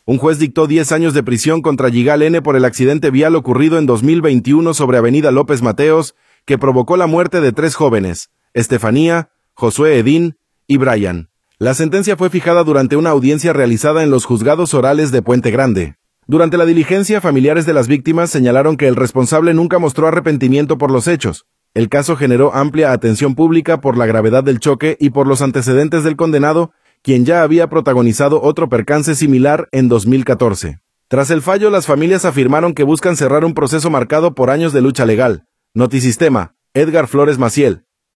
Un juez dictó 10 años de prisión contra Yigal N. por el accidente vial ocurrido en 2021 sobre Avenida López Mateos, que provocó la muerte de 3 jóvenes, Estefanía, Josué Edín y Brian. La sentencia fue fijada durante una audiencia realizada en los juzgados orales de Puente Grande. Durante la diligencia, familiares de las víctimas señalaron que el responsable nunca mostró arrepentimiento por los hechos. El caso generó amplia atención pública por la gravedad del choque y por los antecedentes del condenado, quien ya había protagonizado otro percance similar en 2014. Tras el fallo, las familias afirmaron que buscan cerrar un proceso marcado por años de lucha legal. Notisistema, Edgar Flores Maciel.